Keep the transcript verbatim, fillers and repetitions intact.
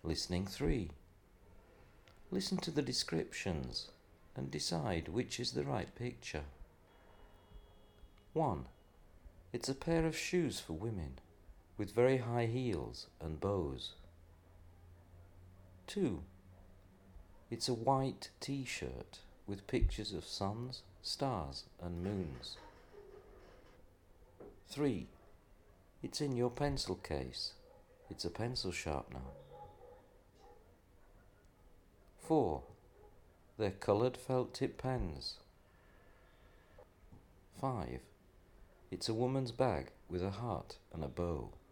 Listening three. Listen to the descriptions and decide which is the right picture. one. It's a pair of shoes for women with very high heels and bows. two. It's a white t-shirt with pictures of suns, stars and moons. three. It's in your pencil case. It's a pencil sharpener. four. They're coloured felt tip pens. five. It's a woman's bag with a heart and a bow.